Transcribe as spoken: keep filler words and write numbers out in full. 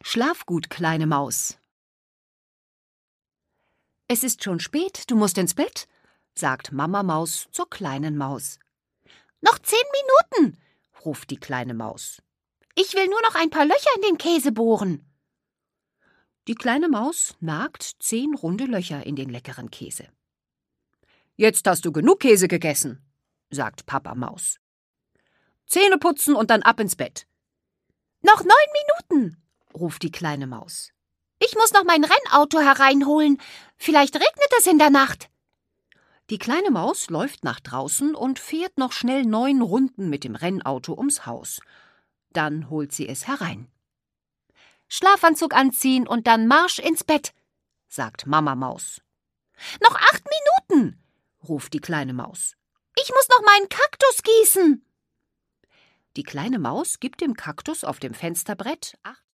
Schlaf gut, kleine Maus. Es ist schon spät, du musst ins Bett, sagt Mama Maus zur kleinen Maus. Noch zehn Minuten, ruft die kleine Maus. Ich will nur noch ein paar Löcher in den Käse bohren. Die kleine Maus nagt zehn runde Löcher in den leckeren Käse. Jetzt hast du genug Käse gegessen, sagt Papa Maus. Zähne putzen und dann ab ins Bett. Noch neun Minuten, ruft die kleine Maus. Ich muss noch mein Rennauto hereinholen. Vielleicht regnet es in der Nacht. Die kleine Maus läuft nach draußen und fährt noch schnell neun Runden mit dem Rennauto ums Haus. Dann holt sie es herein. Schlafanzug anziehen und dann Marsch ins Bett, sagt Mama Maus. Noch acht Minuten, ruft die kleine Maus. Ich muss noch meinen Kaktus gießen. Die kleine Maus gibt dem Kaktus auf dem Fensterbrett acht